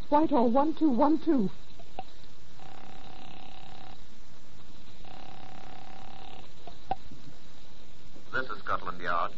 Whitehall 1212. This is Scotland Yard.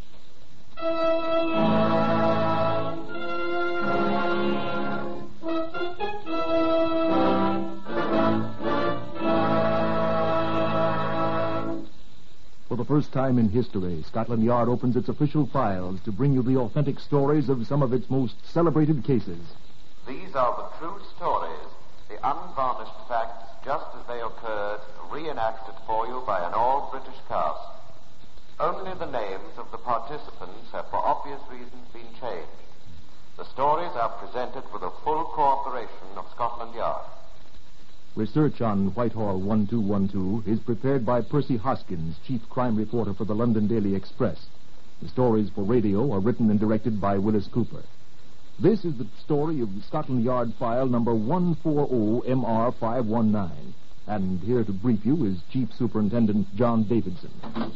For the first time in history, Scotland Yard opens its official files to bring you the authentic stories of some of its most celebrated cases. These are the true stories, the unvarnished facts just as they occurred, reenacted for you by an all-British cast. Only the names of the participants have for obvious reasons been changed. The stories are presented with the full cooperation of Scotland Yard. Research on Whitehall 1212 is prepared by Percy Hoskins, chief crime reporter for the London Daily Express. The stories for radio are written and directed by Willis Cooper. This is the story of Scotland Yard file number 140MR519. And here to brief you is Chief Superintendent John Davidson.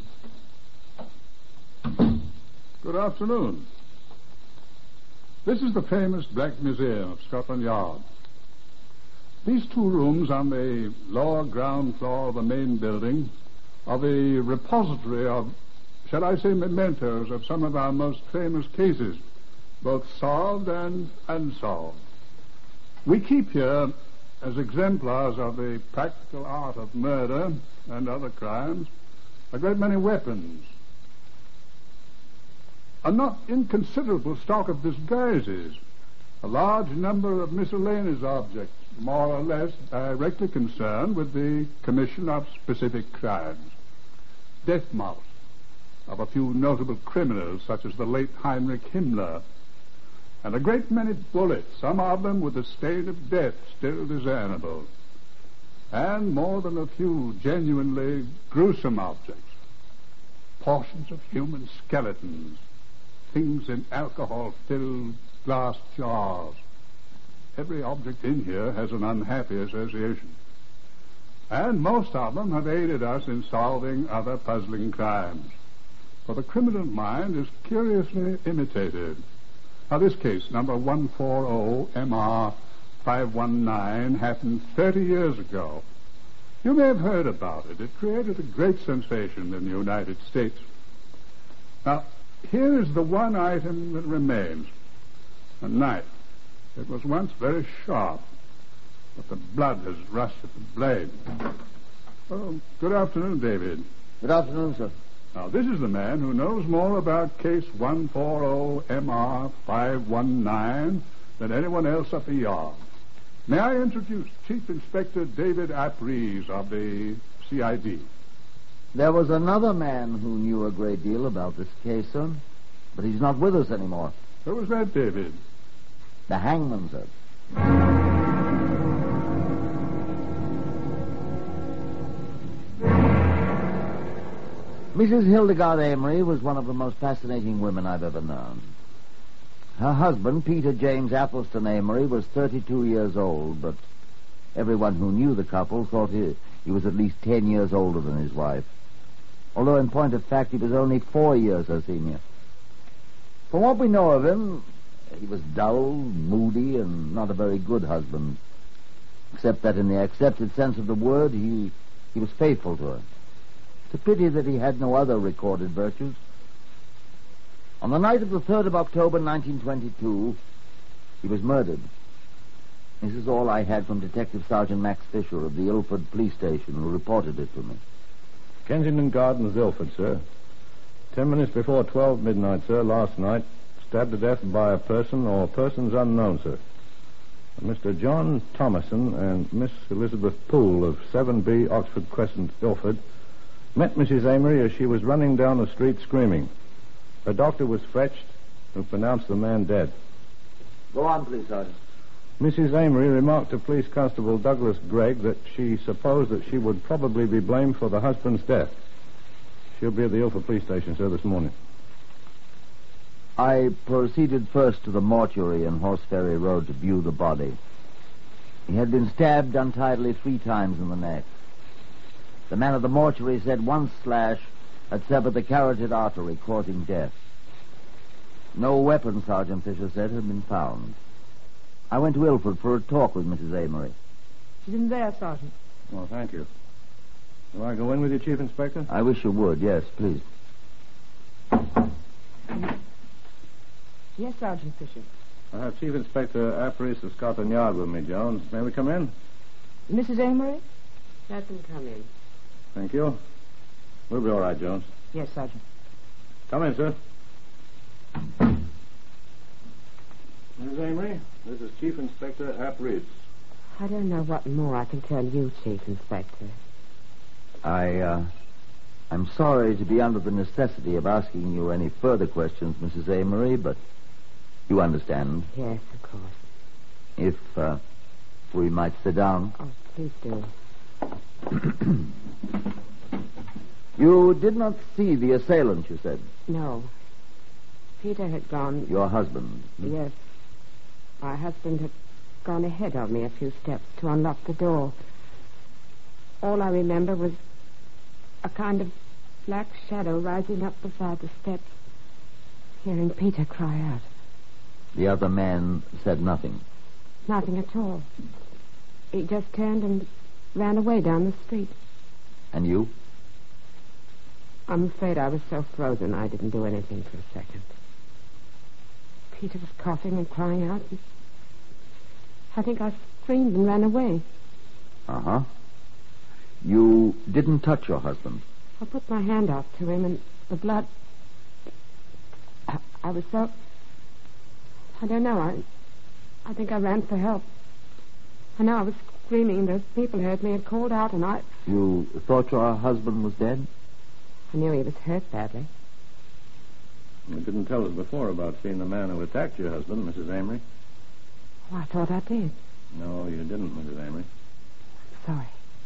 Good afternoon. This is the famous Black Museum of Scotland Yard. These two rooms on the lower ground floor of the main building are the repository of, shall I say, mementos of some of our most famous cases, both solved and unsolved. We keep here, as exemplars of the practical art of murder and other crimes, a great many weapons, a not inconsiderable stock of disguises, a large number of miscellaneous objects, more or less directly concerned with the commission of specific crimes. Death mouse of a few notable criminals, such as the late Heinrich Himmler, and a great many bullets, some of them with the stain of death still discernible, and more than a few genuinely gruesome objects, portions of human skeletons, things in alcohol-filled glass jars. Every object in here has an unhappy association. And most of them have aided us in solving other puzzling crimes. For the criminal mind is curiously imitated. Now, this case, number 140MR519, happened 30 years ago. You may have heard about it. It created a great sensation in the United States. Now, here is the one item that remains. A knife. It was once very sharp, but the blood has rusted the blade. Oh, good afternoon, David. Good afternoon, sir. Now, this is the man who knows more about case 140MR519 than anyone else at the yard. May I introduce Chief Inspector David Apries of the CID. There was another man who knew a great deal about this case, sir, but he's not with us anymore. Who was that, David? The hangman, sir. Mrs. Hildegard Amory was one of the most fascinating women I've ever known. Her husband, Peter James Athelston Amory, was 32 years old, but everyone who knew the couple thought he was at least 10 years older than his wife, although in point of fact he was only 4 years her senior. From what we know of him, he was dull, moody, and not a very good husband, except that in the accepted sense of the word, he was faithful to her. It's a pity that he had no other recorded virtues. On the night of the 3rd of October, 1922, he was murdered. This is all I had from Detective Sergeant Max Fisher of the Ilford Police Station, who reported it to me. Kensington Gardens, Ilford, sir. 10 minutes before 12 midnight, sir, last night. Stabbed to death by a person or persons unknown, sir. Mr. John Thomason and Miss Elizabeth Poole of 7B Oxford Crescent, Ilford, met Mrs. Amory as she was running down the street screaming. A doctor was fetched who pronounced the man dead. Go on, please, Sergeant. Mrs. Amory remarked to Police Constable Douglas Gregg that she supposed that she would probably be blamed for the husband's death. She'll be at the Ilford Police Station, sir, this morning. I proceeded first to the mortuary in Horseferry Road to view the body. He had been stabbed untidily 3 times in the neck. The man at the mortuary said one slash had severed the carotid artery, causing death. No weapon, Sergeant Fisher said, had been found. I went to Ilford for a talk with Mrs. Amory. She's in there, Sergeant. Well, thank you. Do I go in with you, Chief Inspector? I wish you would, yes, please. Yes, Sergeant Fisher. I have Chief Inspector Apris of Scotland Yard with me, Jones. May we come in? Mrs. Amory? Let them come in. Thank you. We'll be all right, Jones. Yes, Sergeant. Come in, sir. Mrs. Amory, this is Chief Inspector Apris. I don't know what more I can tell you, Chief Inspector. I'm sorry to be under the necessity of asking you any further questions, Mrs. Amory, but you understand. Yes, of course. If we might sit down. Oh, please do. You did not see the assailant, you said. No. Peter had gone... Your husband? Yes. My husband had gone ahead of me a few steps to unlock the door. All I remember was a kind of black shadow rising up beside the steps, hearing Peter cry out. The other man said nothing? Nothing at all. He just turned and ran away down the street. And you? I'm afraid I was so frozen I didn't do anything for a second. Peter was coughing and crying out. And I think I screamed and ran away. Uh-huh. You didn't touch your husband? I put my hand out to him, and the blood... I was so... I don't know. I think I ran for help. I know I was screaming. Those people heard me and called out, and I... You thought your husband was dead? I knew he was hurt badly. You didn't tell us before about seeing the man who attacked your husband, Mrs. Amory. Oh, I thought I did. No, you didn't, Mrs. Amory. Sorry.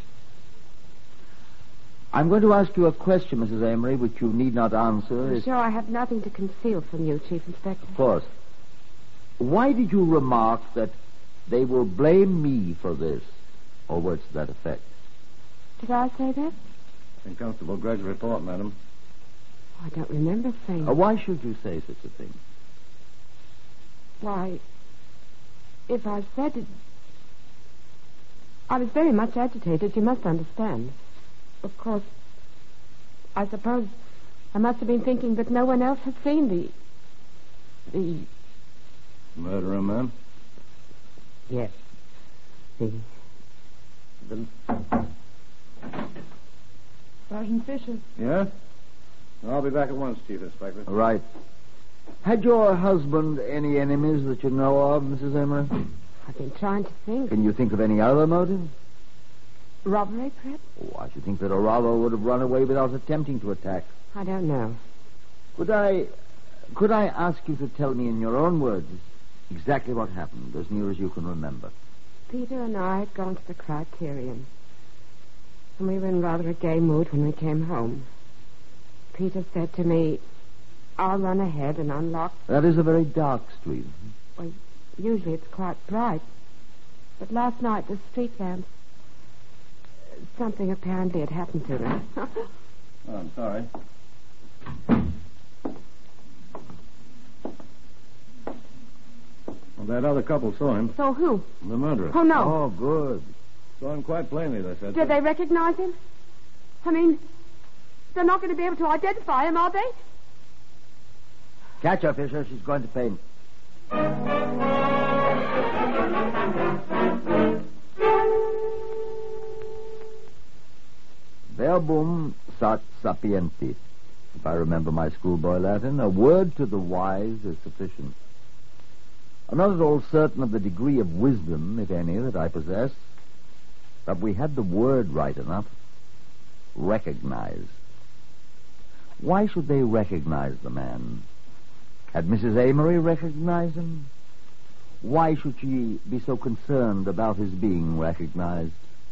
I'm going to ask you a question, Mrs. Amory, which you need not answer. I'm sure I have nothing to conceal from you, Chief Inspector. Of course. Why did you remark that they will blame me for this, or words to that effect? Did I say that? In Constable Gregg's report, madam. I don't remember saying Why should you say such a thing? Why, if I said it... I was very much agitated, you must understand. Of course, I suppose I must have been thinking that no one else had seen the... Murderer, ma'am? Yes. The... Sergeant Fisher. Yes? I'll be back at once, Chief Inspector. Right. Had your husband any enemies that you know of, Mrs. Amory? I've been trying to think. Can you think of any other motive? Robbery, perhaps? Oh, I should think that a robber would have run away without attempting to attack. I don't know. Could I ask you to tell me in your own words exactly what happened, as near as you can remember? Peter and I had gone to the Criterion, and we were in rather a gay mood when we came home. Peter said to me, I'll run ahead and unlock... That is a very dark street. Well, usually it's quite bright. But last night, the street lamps... Something apparently had happened to them. Oh, I'm sorry. Well, that other couple saw him. So who? The murderer. Oh, no. Oh, good. Saw him quite plainly, they said. Did they recognize him? I mean, they're not going to be able to identify him, are they? Catch her, Fisher. She's going to faint. Verbum sat sapienti. If I remember my schoolboy Latin, a word to the wise is sufficient. I'm not at all certain of the degree of wisdom, if any, that I possess, but we had the word right enough. Recognize. Why should they recognize the man? Had Mrs. Amory recognized him? Why should she be so concerned about his being recognized?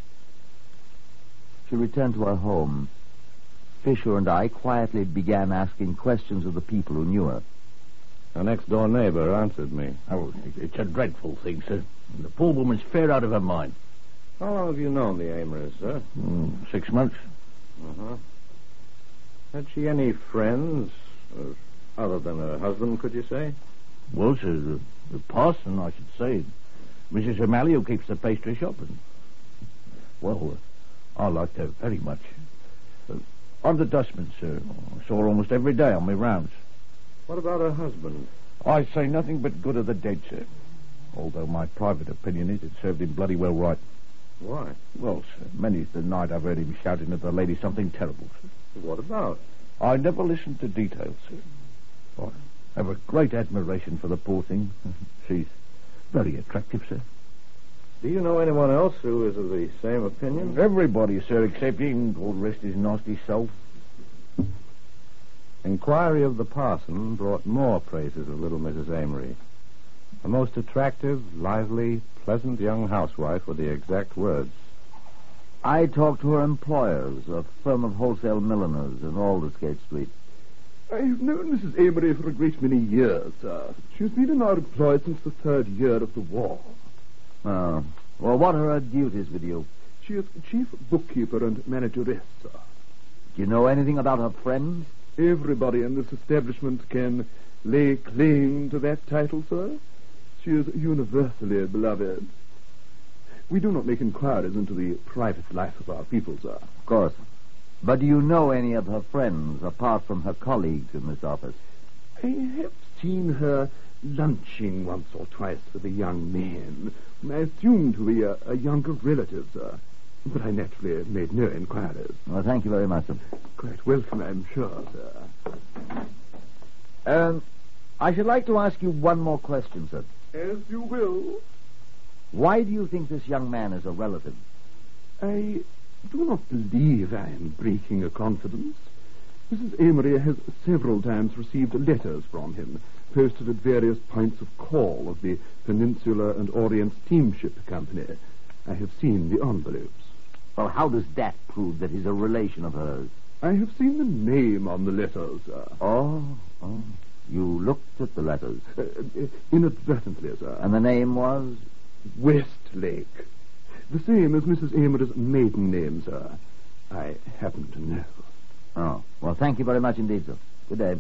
She returned to her home. Fisher and I quietly began asking questions of the people who knew her. Her next-door neighbor answered me. Oh, it's a dreadful thing, sir. The poor woman's fair out of her mind. How long have you known the Amerys, sir? 6 months. Uh-huh. Had she any friends, other than her husband, could you say? Well, sir, the parson, I should say. Mrs. O'Malley, who keeps the pastry shop. And, well, I liked her very much. I'm the dustman, sir. I saw her almost every day on my rounds. What about her husband? I say nothing but good of the dead, sir. Although my private opinion is it served him bloody well right. Why? Well, sir, many's the night I've heard him shouting at the lady something terrible, sir. What about? I never listened to details, sir. I have a great admiration for the poor thing. She's very attractive, sir. Do you know anyone else who is of the same opinion? Everybody, sir, except him. God rest his nasty soul. Inquiry of the parson brought more praises of little Mrs. Amory. A most attractive, lively, pleasant young housewife were the exact words. I talked to her employers, a firm of wholesale milliners in Aldersgate Street. I've known Mrs. Amory for a great many years, sir. She's been in our employ since the 3rd year of the war. Oh. Well, what are her duties with you? She is chief bookkeeper and manageress, sir. Do you know anything about her friends? Everybody in this establishment can lay claim to that title, sir. She is universally beloved. We do not make inquiries into the private life of our people, sir. Of course. But do you know any of her friends, apart from her colleagues in this office? I have seen her lunching once or twice with a young man, whom I assumed to be a younger relative, sir. But I naturally made no inquiries. Well, thank you very much, sir. Quite welcome, I'm sure, sir. I should like to ask you one more question, sir. As you will. Why do you think this young man is a relative? I do not believe I am breaking a confidence. Mrs. Amory has several times received letters from him, posted at various points of call of the Peninsula and Orient Steamship Company. I have seen the envelopes. Well, how does that prove that he's a relation of hers? I have seen the name on the letters, sir. Oh. You looked at the letters? Inadvertently, sir. And the name was? Westlake. The same as Mrs. Amory's maiden name, sir. I happen to know. Oh. Well, thank you very much indeed, sir. Good day.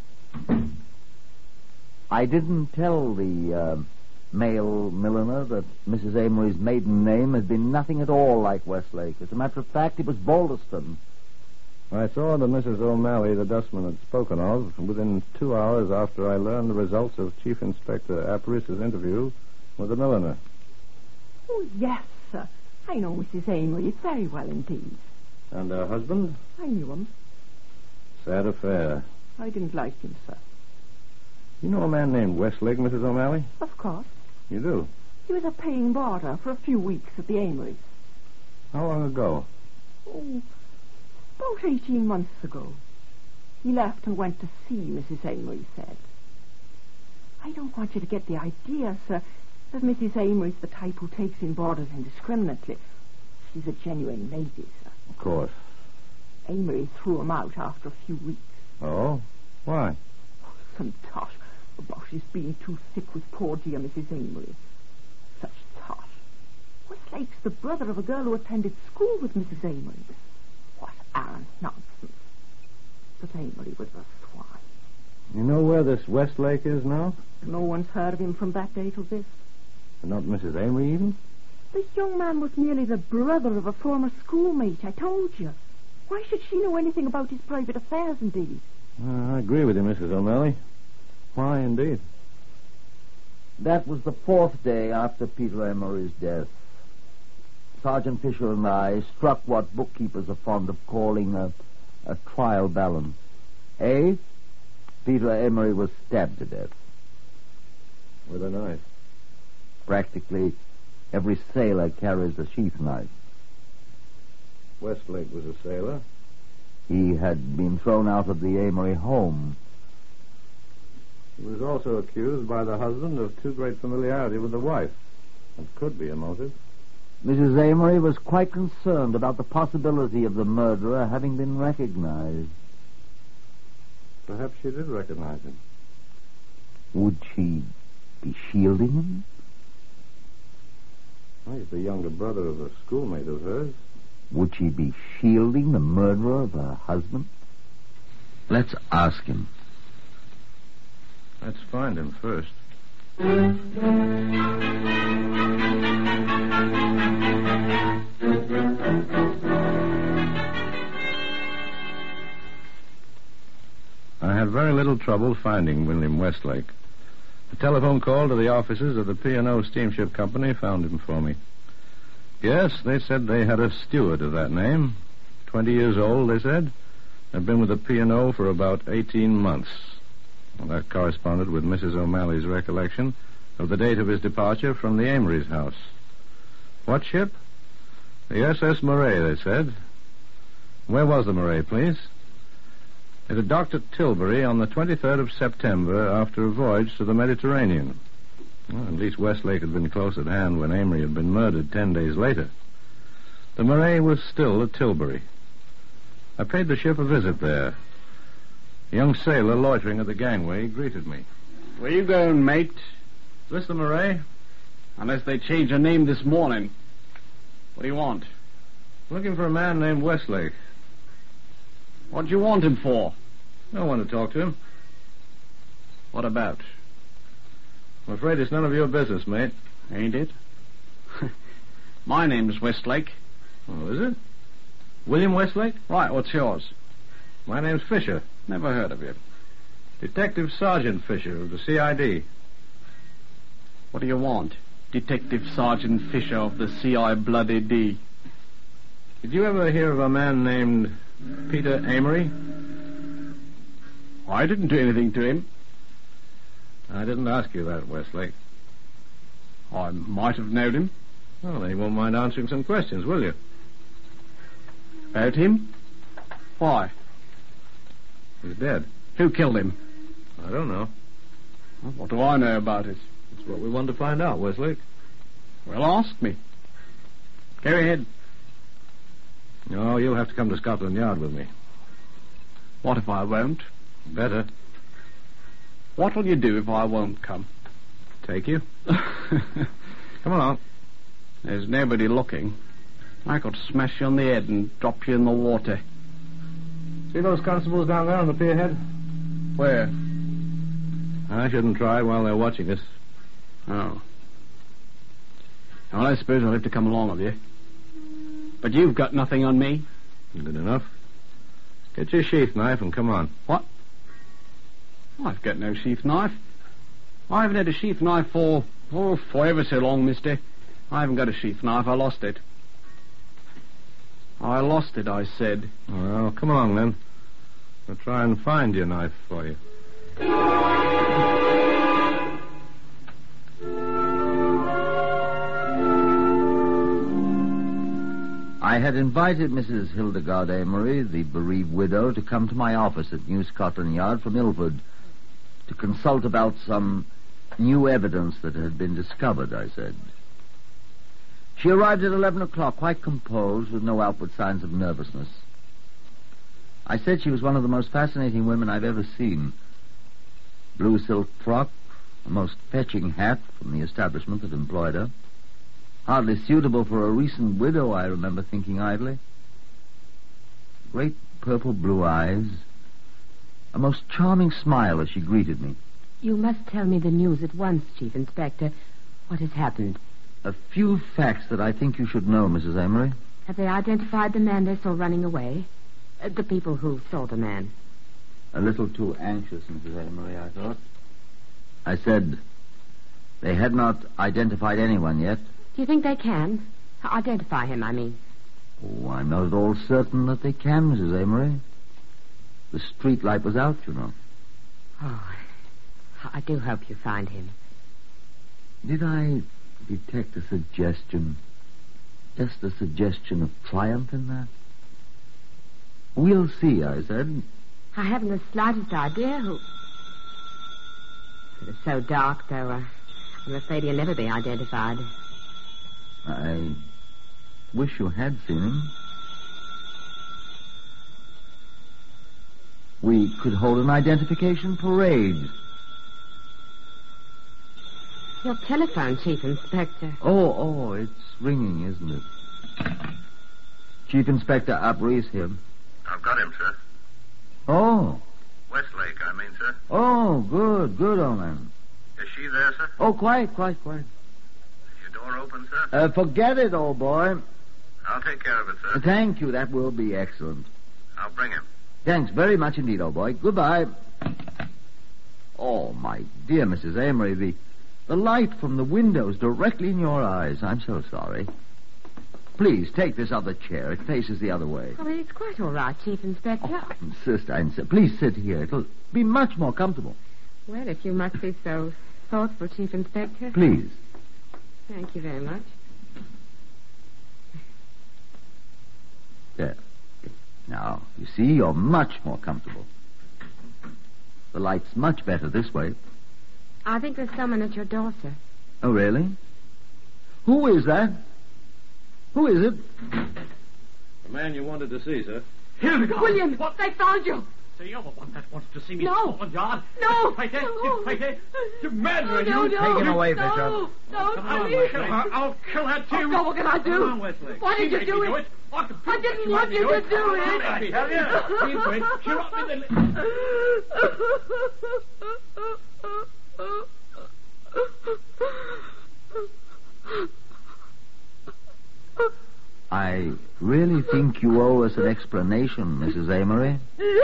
I didn't tell the male milliner that Mrs. Amory's maiden name had been nothing at all like Westlake. As a matter of fact, it was Balderston. I saw that Mrs. O'Malley, the dustman, had spoken of within 2 hours after I learned the results of Chief Inspector Aparis's interview with the milliner. Oh, yes, sir. I know Mrs. Amory very well indeed. And her husband? I knew him. Sad affair. I didn't like him, sir. You know a man named Westlake, Mrs. O'Malley? Of course. You do? He was a paying boarder for a few weeks at the Amory's. How long ago? Oh, about 18 months ago. He left and went to see Mrs. Amory said. I don't want you to get the idea, sir, that Mrs. Amory's the type who takes in boarders indiscriminately. She's a genuine lady, sir. Of course. Amory threw him out after a few weeks. Oh? Why? Some tosh about his being too thick with poor dear Mrs. Amory. Such tosh. Westlake's the brother of a girl who attended school with Mrs. Amory. What arrant nonsense. But Amory was a swine. You know where this Westlake is now? No one's heard of him from that day till this. Not Mrs. Amory even? This young man was merely the brother of a former schoolmate, I told you. Why should she know anything about his private affairs, indeed? I agree with you, Mrs. O'Malley. Why, indeed? That was the 4th day after Peter Amory's death. Sergeant Fisher and I struck what bookkeepers are fond of calling a trial balance. Peter Amory was stabbed to death. With a knife? Practically every sailor carries a sheath knife. Westlake was a sailor. He had been thrown out of the Amory home. He was also accused by the husband of too great familiarity with the wife. That could be a motive. Mrs. Amory was quite concerned about the possibility of the murderer having been recognized. Perhaps she did recognize him. Would she be shielding him? Well, he's the younger brother of a schoolmate of hers. Would she be shielding the murderer of her husband? Let's ask him. Let's find him first. little trouble finding William Westlake. A telephone call to the offices of the P&O Steamship Company found him for me. Yes, they said they had a steward of that name. 20 years old, they said. Had been with the P&O for about 18 months. Well, that corresponded with Mrs. O'Malley's recollection of the date of his departure from the Amory's house. What ship? The SS Murray, they said. Where was the Murray, please? It had docked at Tilbury on the 23rd of September after a voyage to the Mediterranean. Well, at least Westlake had been close at hand when Amory had been murdered 10 days later. The Murray was still at Tilbury. I paid the ship a visit there. A young sailor loitering at the gangway greeted me. Where you going, mate? Is this the Murray? Unless they changed her name this morning. What do you want? Looking for a man named Westlake. What do you want him for? I want to talk to him. What about? I'm afraid it's none of your business, mate. Ain't it? My name's Westlake. Oh, is it? William Westlake? Right, what's yours? My name's Fisher. Never heard of you. Detective Sergeant Fisher of the CID. What do you want? Detective Sergeant Fisher of the CI Bloody D. Did you ever hear of a man named Peter Amory? I didn't do anything to him. I didn't ask you that, Westlake. I might have known him. Well, then you won't mind answering some questions, will you? About him? Why? He's dead. Who killed him? I don't know. Well, what do I know about it? That's what we wanted to find out, Westlake. Well, ask me. Go ahead. No, you'll have to come to Scotland Yard with me. What if I won't? Better. What'll you do if I won't come? Take you. Come along. There's nobody looking. I could smash you on the head and drop you in the water. See those constables down there on the pier head? Where? I shouldn't try while they're watching us. Oh. Well, I suppose I'll have to come along with you. But you've got nothing on me. Good enough. Get your sheath knife and come on. What? I've got no sheath knife. I haven't had a sheath knife for ever so long, mister. I haven't got a sheath knife. I lost it. I lost it, I said. Well, come along then. I'll try and find your knife for you. I had invited Mrs. Hildegard Amory, the bereaved widow, to come to my office at New Scotland Yard from Ilford to consult about some new evidence that had been discovered, I said. She arrived at 11 o'clock, quite composed, with no outward signs of nervousness. I said she was one of the most fascinating women I've ever seen. Blue silk frock, a most fetching hat from the establishment that employed her. Hardly suitable for a recent widow, I remember thinking idly. Great purple-blue eyes. A most charming smile as she greeted me. You must tell me the news at once, Chief Inspector. What has happened? A few facts that I think you should know, Mrs. Amory. Have they identified the man they saw running away? The people who saw the man. A little too anxious, Mrs. Amory, I thought. I said they had not identified anyone yet. Do you think they can? Identify him, I mean. Oh, I'm not at all certain that they can, Mrs. Amory. The street light was out, you know. Oh, I do hope you find him. Did I detect a suggestion? Just a suggestion of triumph in that? We'll see, I said. I haven't the slightest idea who... It is so dark, though. I'm afraid he'll never be identified. I wish you had seen him. We could hold an identification parade. Your telephone, Chief Inspector. Oh, it's ringing, isn't it? Chief Inspector Abrie's here. I've got him, sir. Oh. Westlake, I mean, sir. Oh, good, old man. Is she there, sir? Oh, quiet. Is your door open, sir? Forget it, old boy. I'll take care of it, sir. Thank you, that will be excellent. I'll bring him. Thanks very much indeed, old boy. Goodbye. Oh, my dear Mrs. Amory, the light from the window's directly in your eyes. I'm so sorry. Please, take this other chair. It faces the other way. Oh, it's quite all right, Chief Inspector. Oh, I insist. Please sit here. It'll be much more comfortable. Well, if you must be so thoughtful, Chief Inspector. Please. Thank you very much. There. Now, you see, you're much more comfortable. The light's much better this way. I think there's someone at your door, sir. Oh, really? Who is that? Who is it? The man you wanted to see, sir. Hildegarde! William, what? They found you! So you're the one that wants to see me No. in Scotland Yard? No. You fighter! No. You fighter! You murderer! No, you! no. Take him away, No, Bishop. no, Come on, please. Wesley. I'll kill her too. Oh, God, what can I do? Come on, Wesley. Why did you do it? I didn't want you to do it. I tell you. You do it. You're up in the... I really think you owe us an explanation, Mrs. Amory.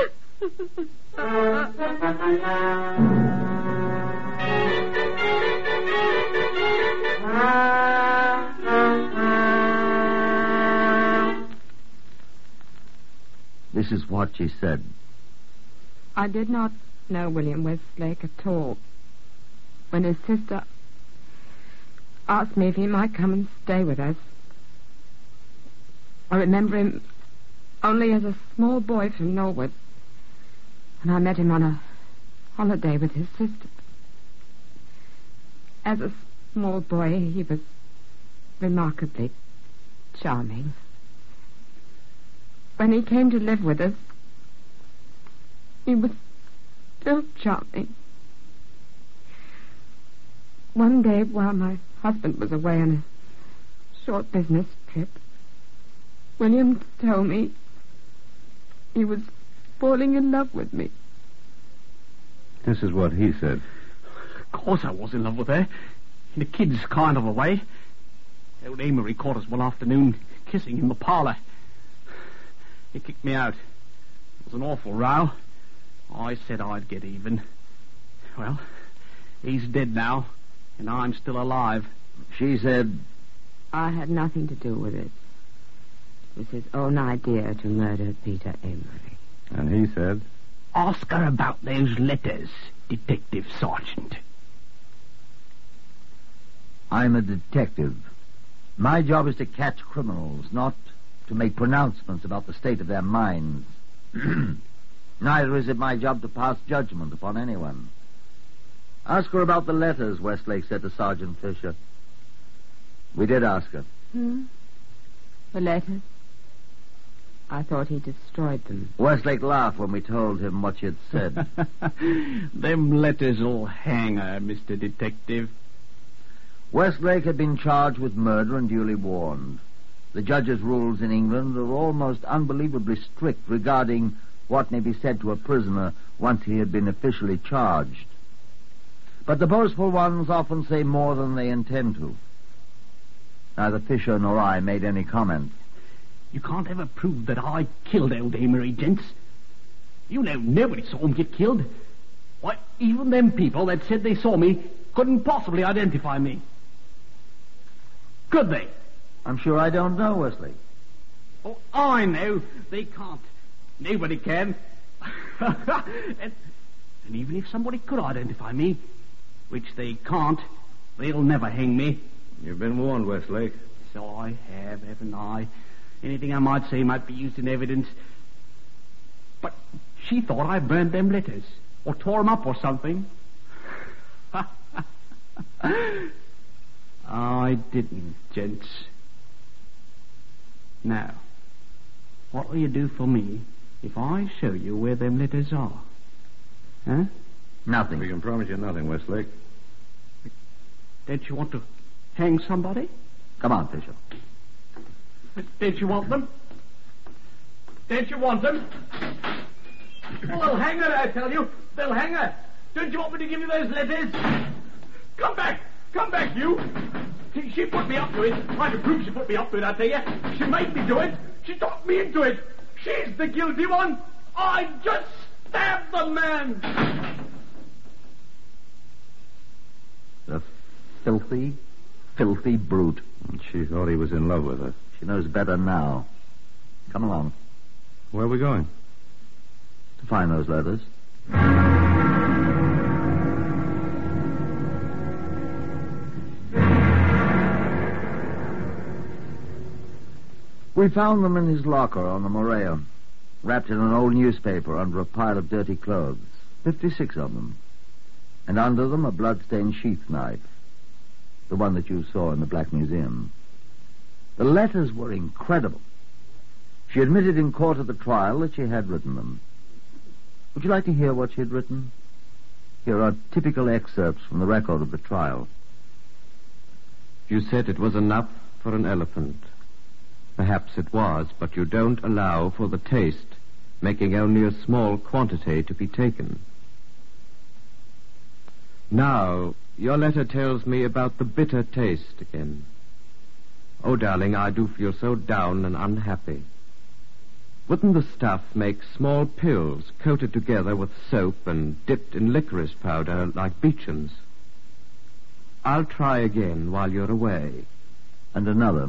This is what she said. I did not know William Westlake at all. When his sister asked me if he might come and stay with us, I remember him only as a small boy from Norwood, and I met him on a holiday with his sister. As a small boy, he was remarkably charming. When he came to live with us, he was still charming. One day, while my husband was away on a short business trip, William told me he was falling in love with me. This is what he said. Of course I was in love with her. In a kid's kind of a way. Old Amory caught us one afternoon kissing in the parlor. He kicked me out. It was an awful row. I said I'd get even. Well, he's dead now, and I'm still alive. She said... I had nothing to do with it. It was his own idea to murder Peter Amory. And he said... Ask her about those letters, Detective Sergeant. I'm a detective. My job is to catch criminals, not to make pronouncements about the state of their minds. Neither is it my job to pass judgment upon anyone. Ask her about the letters, Westlake said to Sergeant Fisher. We did ask her. The letters? I thought he destroyed them. Westlake laughed when we told him what she had said. Them letters'll hang her, Mr. Detective. Westlake had been charged with murder and duly warned. The judge's rules in England are almost unbelievably strict regarding what may be said to a prisoner once he had been officially charged. But the boastful ones often say more than they intend to. Neither Fisher nor I made any comment. You can't ever prove that I killed old Amory, gents. You know nobody saw him get killed. Why, even them people that said they saw me couldn't possibly identify me. Could they? I'm sure I don't know, Wesley. Oh, I know. They can't. Nobody can. and even if somebody could identify me, which they can't, they'll never hang me. You've been warned, Westlake. So I have, haven't I? Anything I might say might be used in evidence. But she thought I burned them letters, or tore them up or something. I didn't, gents. Now, what will you do for me if I show you where them letters are? Huh? Nothing. We can promise you nothing, Westlake. Don't you want to hang somebody? Come on, Fisher. Don't you want them? Don't you want them? Well, they'll hang her, I tell you. They'll hang her. Don't you want me to give you those letters? Come back. Come back, you. She put me up to it. I can prove she put me up to it, I tell you. She made me do it. She talked me into it. She's the guilty one. I just stabbed the man. filthy, filthy brute. And she thought he was in love with her. She knows better now. Come along. Where are we going? To find those letters. We found them in his locker on the Morea, wrapped in an old newspaper under a pile of dirty clothes. 56 of them. And under them a blood-stained sheath knife. The one that you saw in the Black Museum. The letters were incredible. She admitted in court at the trial that she had written them. Would you like to hear what she had written? Here are typical excerpts from the record of the trial. You said it was enough for an elephant. Perhaps it was, but you don't allow for the taste, making only a small quantity to be taken. Now, your letter tells me about the bitter taste again. Oh, darling, I do feel so down and unhappy. Wouldn't the stuff make small pills coated together with soap and dipped in licorice powder like Beecham's? I'll try again while you're away. And another.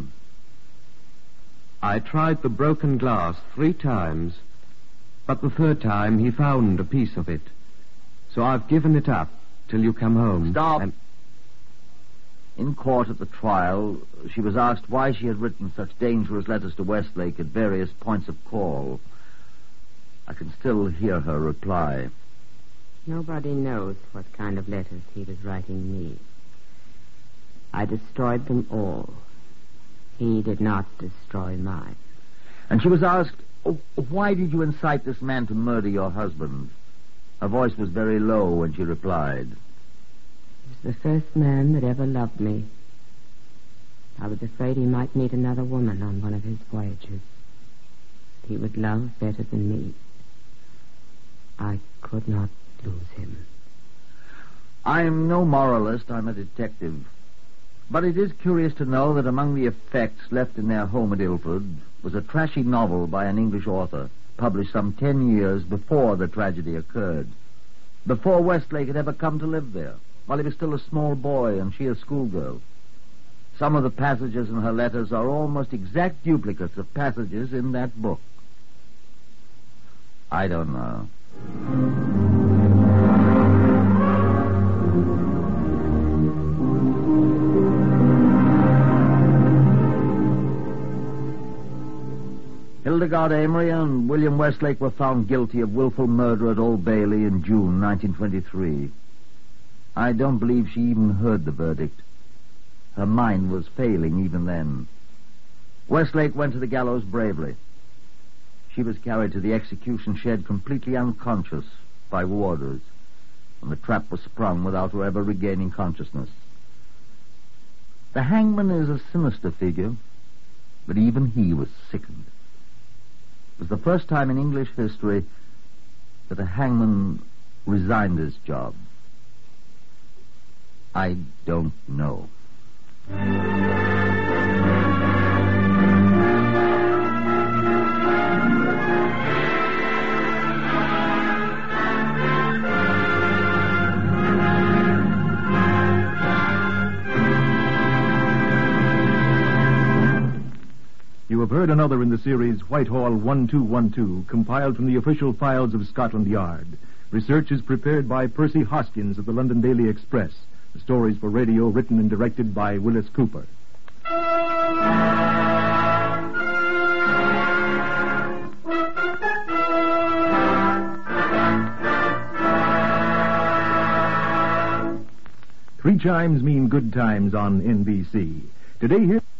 I tried the broken glass 3 times, but the 3rd time he found a piece of it. So I've given it up till you come home. Stop. In court at the trial, she was asked why she had written such dangerous letters to Westlake at various points of call. I can still hear her reply. Nobody knows what kind of letters he was writing me. I destroyed them all. He did not destroy mine. And she was asked, why did you incite this man to murder your husband? Her voice was very low when she replied. He was the first man that ever loved me. I was afraid he might meet another woman on one of his voyages. He would love better than me. I could not lose him. I'm no moralist, I'm a detective. But it is curious to know that among the effects left in their home at Ilford was a trashy novel by an English author, published some 10 years before the tragedy occurred, before Westlake had ever come to live there, while he was still a small boy and she a schoolgirl. Some of the passages in her letters are almost exact duplicates of passages in that book. I don't know. Hildegard Amory and William Westlake were found guilty of willful murder at Old Bailey in June 1923. I don't believe she even heard the verdict. Her mind was failing even then. Westlake went to the gallows bravely. She was carried to the execution shed completely unconscious by warders, and the trap was sprung without her ever regaining consciousness. The hangman is a sinister figure, but even he was sickened. It was the first time in English history that a hangman resigned his job. I don't know. You have heard another in the series Whitehall 1212, compiled from the official files of Scotland Yard. Research is prepared by Percy Hoskins of the London Daily Express. The stories for radio written and directed by Willis Cooper. Three chimes mean good times on NBC. Today here...